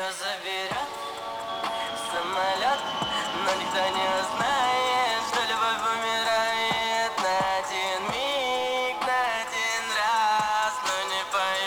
Ее заберет самолет, но никто не узнает, что любовь умирает на один миг, на один раз, но не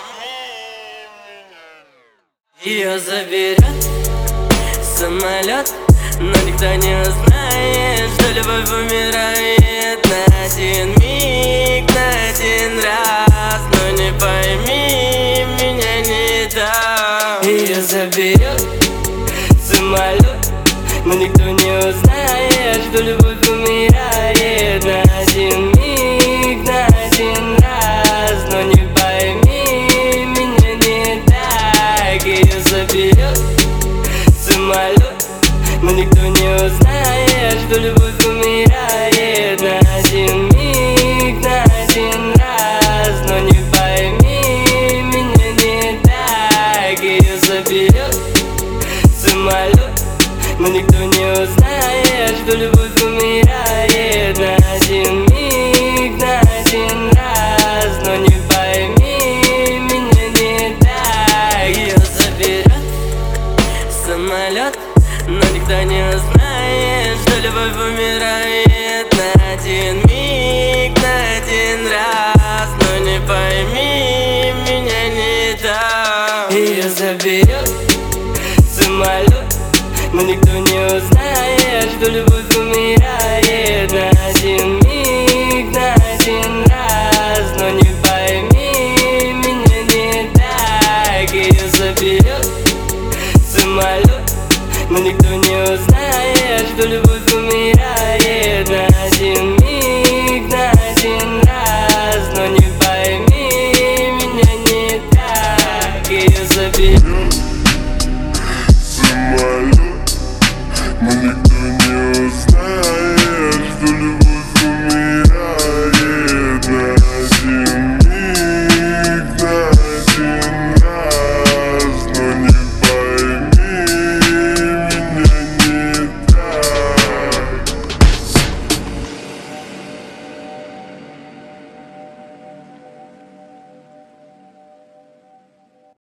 пойми меня. Ее заберет самолет, но никто не узнает, что любовь умирает на один миг, на один раз, но не пойми меня не дам. Ее заберет самолет, но никто не узнает, что любовь умирает на один миг, на один раз, но не пойми меня не так. Ее заберет самолет, но никто не узнает, что любовь умирает на один миг, на один раз, но не пойми меня не так. Ее заберет самолет, но никто не узнает, что любовь умирает на один миг, на один раз, но не пойми меня не так. Ее заберет самолет, но никто не узнает, что любовь умирает на один миг, на один раз, но не пойми меня не дам. Ее заберет самолет, но никто не узнает, что любовь умирает на один миг, на один раз, но не пойми меня не так. Ее заберет самолет, но никто не узнает, что любовь умирает на один миг.